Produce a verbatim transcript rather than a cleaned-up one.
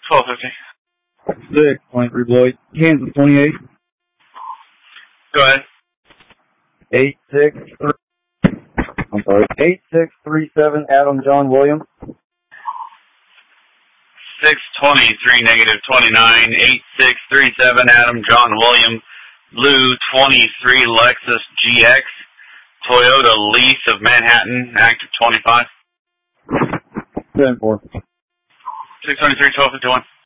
twelve fifty. Six, twenty-three Lloyd. Kansas twenty-eight. Go ahead. Eight six three. I'm sorry. Eight six three seven. Adam John Williams. Six twenty three negative twenty nine. Eight six three seven. Adam John Williams. Lou twenty three Lexus G X. Toyota Lease of Manhattan. Active twenty five. Ten four. Six twenty three twelve fifty one.